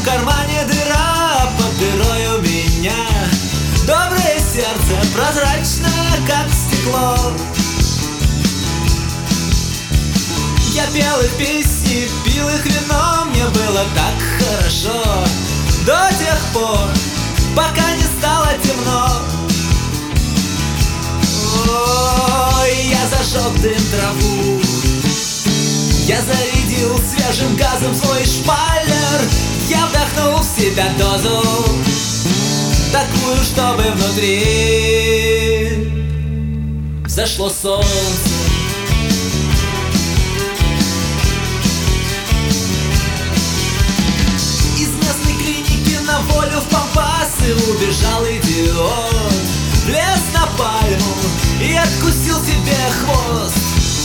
моем кармане дыра, под дырой у меня доброе сердце, прозрачно, как стекло. Я пел их песни, пил их вино, мне было так хорошо до тех пор, пока не стало темно. Ой, я зажег дым траву, я зарядил свежим газом свой шпалер, я вдохнул в себя дозу, такую, чтобы внутри взошло солнце. Из местной клиники на волю в Пампасы убежал идиот, влез на пальму и откусил себе хвост.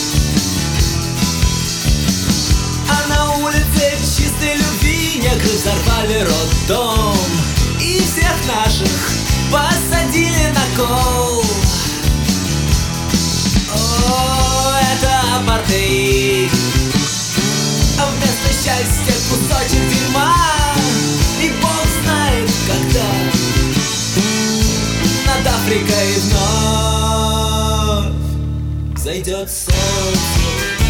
А на улице чистой любви негры взорвали роддом и всех наших посадили на кол. О, это апартеид, а вместо счастья кусочек дерьма. И Бог знает, когда над Африкой вновь зайдет солнце.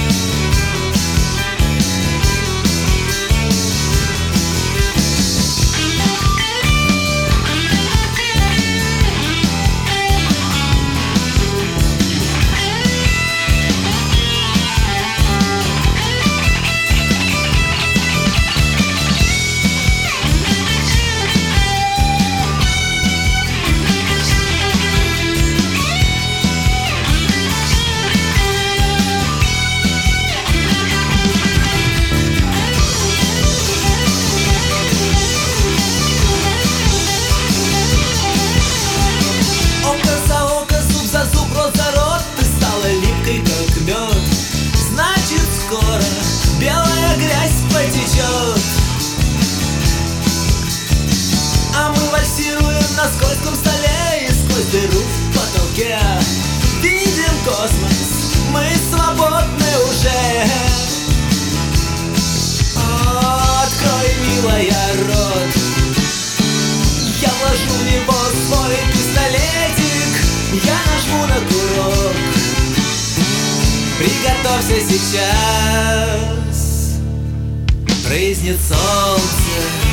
Значит, скоро белая грязь потечет, а мы вальсируем на скользком столе и сквозь дыру в потолке видим космос, мы свободны уже. О, открой, милая, рот, я вложу в него свой пистолетик, я нажму на курок. Приготовься, сейчас брызнет солнце.